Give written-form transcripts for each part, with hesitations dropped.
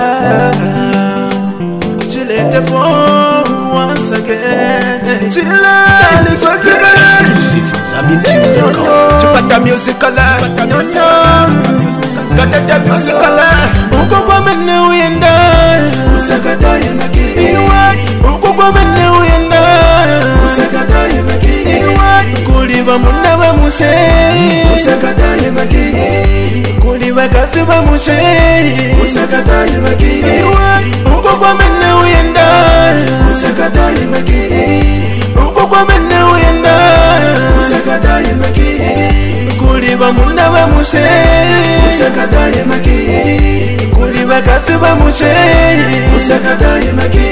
Chile for once again. Chile exclusive from ZambianTunes.com. Chipata musical, got the musical. Uko kwa mene uyenda, usakata yemaki. Uko kwa mene uyenda, usakata yemaki. Kuliba muna ba mushe, usakata yemaki. Kuliba kasi ba mushe, usakata yemaki. Uko kwa mene uyenda, usakata yemaki. Uko kwa mene uyenda, usakata yemaki. Kuliba muna ba mushe, usakata yemaki. Kuliba kasi ba mushe, usakata yemaki.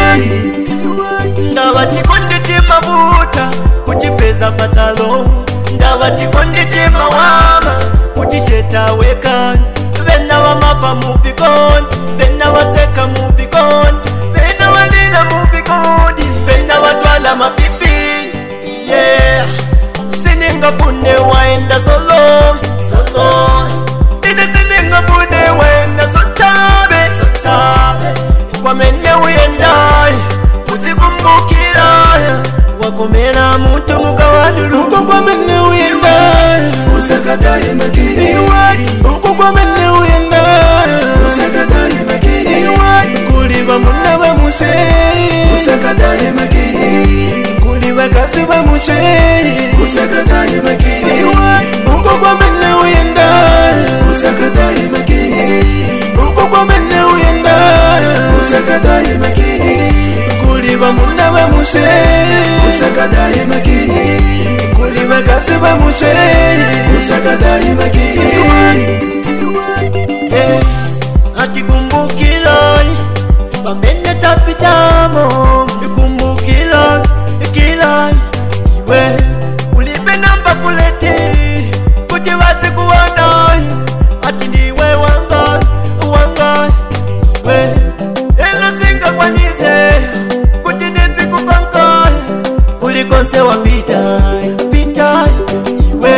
Ndabati konde chimabuta kuchipeza patalo, ndabati konde chimawama kuchisheta wekani. Bena wa mafa mubikon, bena wa seka mubikon, bena wa lina mubikodi, bena wa dwala mapipi. Yeah, sininga pune waenda solo, solo. Ine sininga pune waenda sotabe, sotabe. Kwa mene uyendai, uzikumbukira wakomera muntu mukawadulu. Uko kwa mene uyendai, usakata yemaki. Uko kwa mene uyendai, usakata yemaki. Kuliba muna ba mushe, usakata yemaki. Kuliba kasi ba mushe, usakata yemaki. Uko kwa mene uyendai, usakata yemaki. Uko kwa mene uyendai, usakata yemaki. Kuliba muna ba mushe, usakata yemaki. Kuliba kasi ba mushe, usakata yemaki. Hey, ati kumbukila pamene tapitamo, ikumbukila kila iwe ulibe namba kuleti kuti wazi kuwana. Ati ndiwe wanga wanga iwe elo singa kwanize kuti nizi kukonka kulikonse wapita pita iwe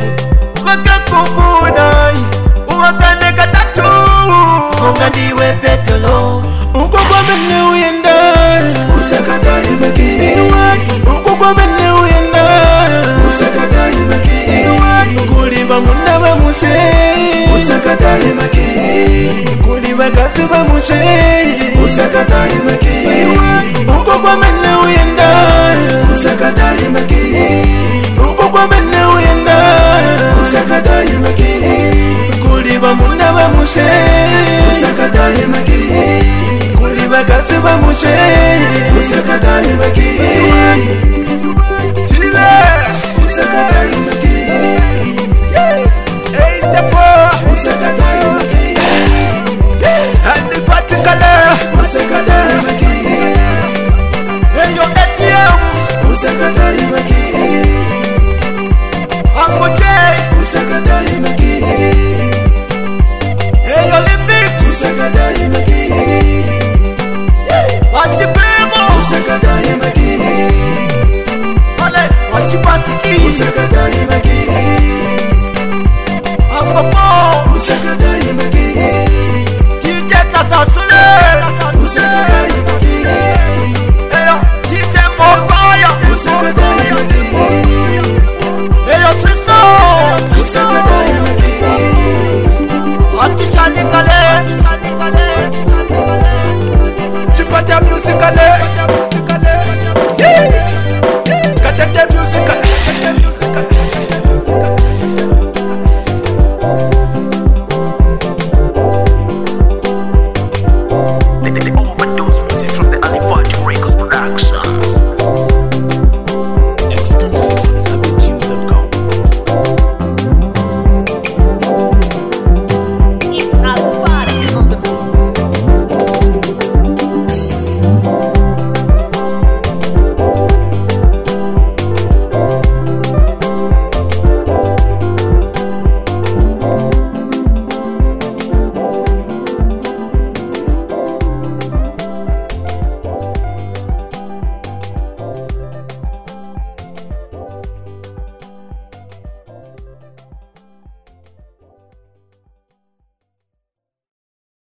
wakakufuna uwakane katatu konga ndiwe petolo. Uko kwa mene uyenda, usakata yemaki. Uko kwa mene uyenda, usakata yemaki. Kuliba muna ba mushe, usakata yemaki. Kuliba kasi ba mushe, usakata yemaki. Uko kwa mene uyenda, usakata yemaki. Uko kwa mene uyenda, usakata yemaki. Kuliba muna ba mushe, usakata yemaki. Kuliba kasi ba mushe, usakata yemaki. Chile, usakata yemaki. Hey, tepo, usakata yemaki. Andi patikale, usakata yemaki. Hey yo ATM, usakata yemaki. Uncle Jay, Usakata yemaki. hey yo Olympic, Usakata yemaki. Washipemo, Usakata yemaki. ole washipatiti, Usakata yemaki. Uncle Paul, Usakata yemaki. DJ Kasasule, Usakata yemaki. hey yo DJ Mofaya, Usakata yemaki. hey yo Sisto, Usakata yemaki. Atishanikale, Chipata musical